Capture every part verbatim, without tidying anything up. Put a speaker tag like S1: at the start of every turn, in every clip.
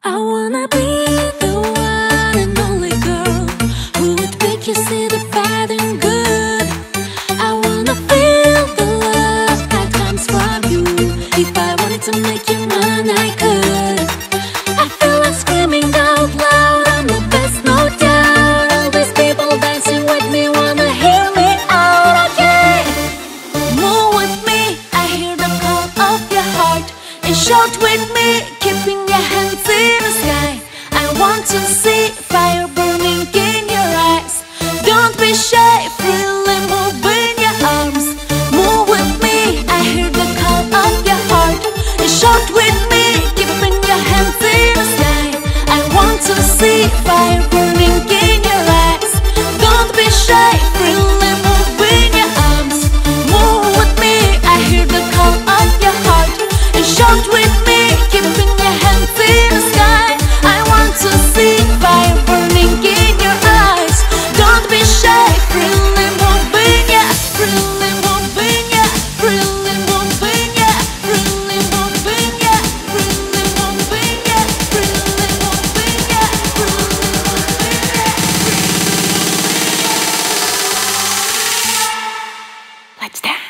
S1: I wanna be the one and only girl who would make you see the bad and good. I wanna feel the love that comes from you. If I wanted to make you mine, I could. I feel like screaming out loud, I'm the best, no doubt. All these people dancing with me wanna hear me out again. Move with me, I hear the call of your heart, and shout with me, keeping your hands in the sky. I want to see fire burning in your eyes. Don't be shy, freely move in your arms. Move with me, I hear the call of your heart, and shout with me, keeping your hands in the sky. I want to see fire burning in your eyes. Don't be shy, freely move in your arms. Move with me, I hear the call of your heart, and shout with me, keeping your hands in the sky. I want to see fire burning in your eyes. Don't be shy, freely move in ya, freely move in ya, freely move in ya, freely move in ya, freely move in ya, freely move in ya, freely move in ya. Let's dance.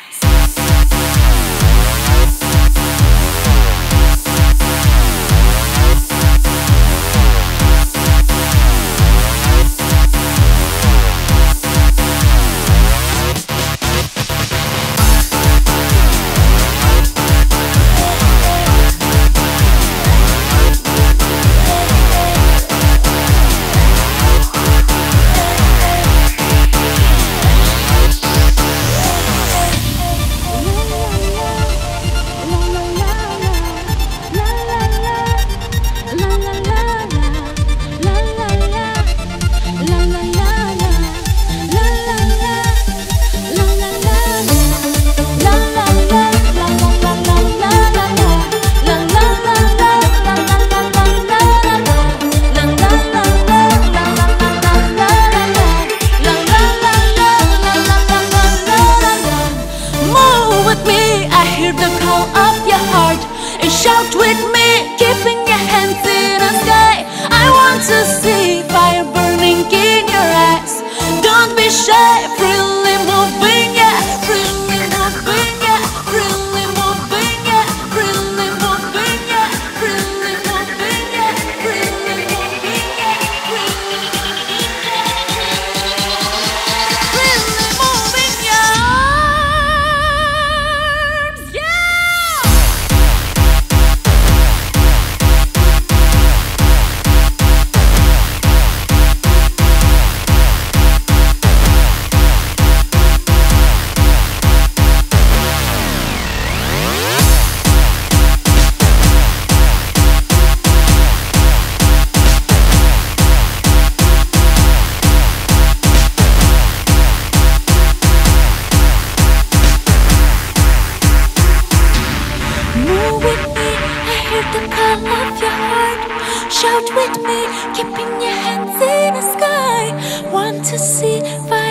S1: The call of your heart, and shout with me, keeping your hands in the sky. I want to see fire burning in your eyes. Don't be shy, freely move in ya, freely move in ya, freely move in ya, freely move in ya, freely move in ya, freely move in ya, freely move in ya. The call of your heart, shout with me, keeping your hands in the sky. Want to see fire.